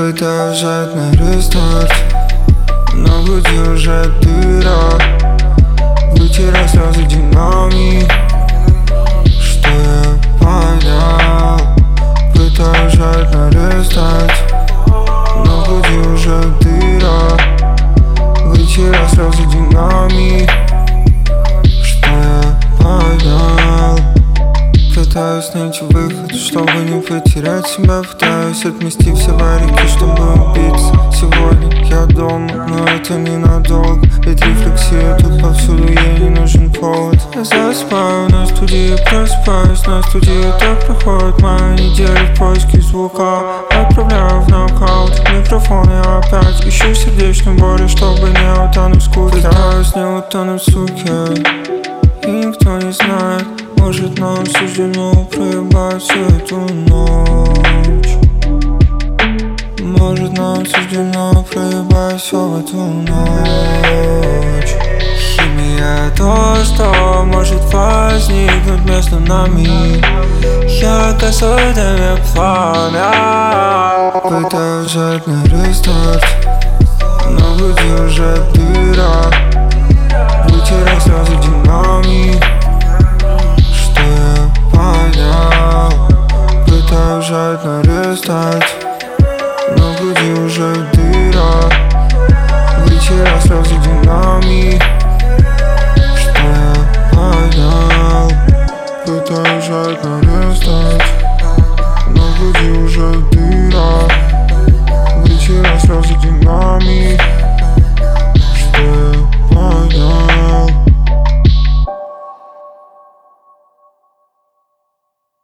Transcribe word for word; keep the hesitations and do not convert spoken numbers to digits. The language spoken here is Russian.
Пытаюсь жать на рестарт, но в груди уже дыра. Вытирай слезы динамик, что я понял. Пытаюсь жать на рестарт, но в груди уже дыра. Вытирай слезы динамик, что я понял. Пытаюсь найти выход, чтобы не потерять себя. Пытаюсь отмести все варики, чтобы убиться. Сегодня я дома, но это ненадолго. Ведь рефлексия тут повсюду, ей не нужен повод. Я засыпаю на студии, просыпаюсь на студии. Так проходит моя неделя в поиске звука. Отправляю в нокаут микрофон, я опять ищу сердечную боль, чтобы не утонуть в скуке. Пытаюсь не утонуть в суке, и никто не знает. Может, нам суждено проебать всю эту ночь. Может, нам суждено проебать все в эту ночь. Химия то, что может возникнуть между нами. Я косой дыме пламя. Пытаюсь жать на рестарт, но в груди уже дыра. Вытирай слезы динамик, что я понял. Пытаюсь жать на рестарт, но в груди уже дыра. Вытирай слезы динамик, что я понял. Пытаюсь жать на рестарт, но в груди уже дыра.